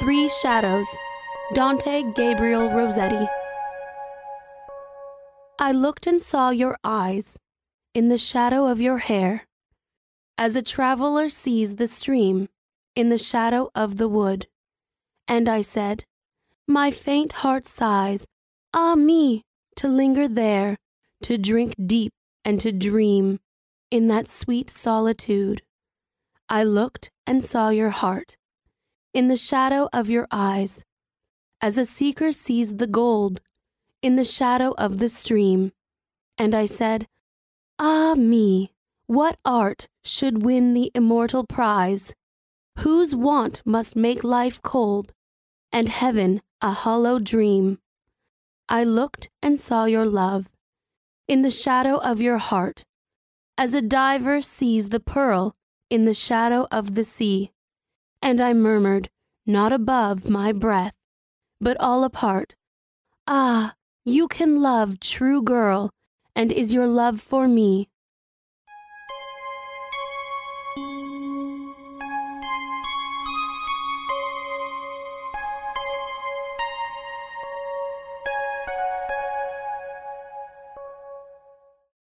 Three Shadows, Dante Gabriel Rossetti. I looked and saw your eyes in the shadow of your hair, as a traveler sees the stream in the shadow of the wood. And I said, my faint heart sighs, ah me, to linger there, to drink deep and to dream in that sweet solitude. I looked and saw your heart in the shadow of your eyes, as a seeker sees the gold in the shadow of the stream. And I said, ah me, what art should win the immortal prize, whose want must make life cold, and heaven a hollow dream? I looked and saw your love in the shadow of your heart, as a diver sees the pearl in the shadow of the sea. And I murmured, not above my breath, but all apart, ah, you can love, true girl, and is your love for me